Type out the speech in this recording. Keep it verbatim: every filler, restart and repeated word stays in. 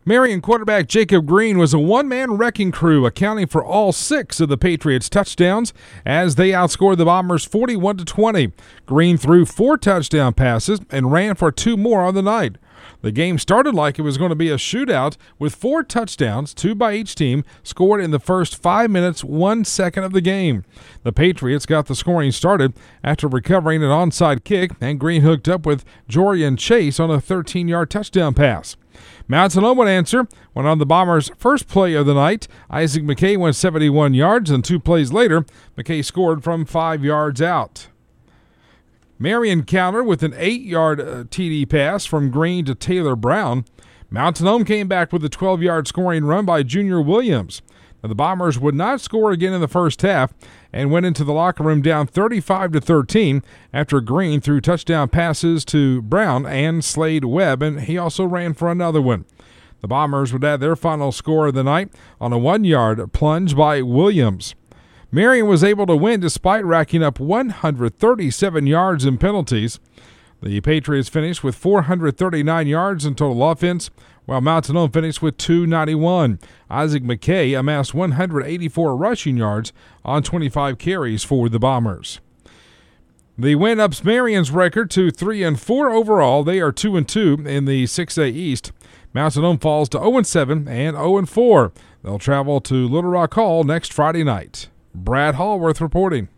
Marion quarterback Jacob Green was a one-man wrecking crew, accounting for all six of the Patriots' touchdowns as they outscored the Bombers forty-one to twenty. Green threw four touchdown passes and ran for two more on the night. The game started like it was going to be a shootout with four touchdowns, two by each team, scored in the first five minutes, one second of the game. The Patriots got the scoring started after recovering an onside kick, and Green hooked up with Jorian Chase on a thirteen-yard touchdown pass. Mount Sinai would answer when on the Bombers' first play of the night, Isaac McKay went seventy-one yards, and two plays later, McKay scored from five yards out. Marion countered with an eight-yard uh, T D pass from Green to Taylor Brown. Mountain Home came back with a twelve-yard scoring run by Junior Williams. Now, the Bombers would not score again in the first half and went into the locker room down thirty-five to thirteen after Green threw touchdown passes to Brown and Slade Webb, and he also ran for another one. The Bombers would add their final score of the night on a one-yard plunge by Williams. Marion was able to win despite racking up one hundred thirty-seven yards in penalties. The Patriots finished with four hundred thirty-nine yards in total offense, while Mountain Home finished with two ninety-one. Isaac McKay amassed one hundred eighty-four rushing yards on twenty-five carries for the Bombers. The win ups Marion's record to three and four overall. They are two and two in the six A East. Mountain Home falls to oh and seven and oh and four. They'll travel to Little Rock Hall next Friday night. Brad Hallworth reporting.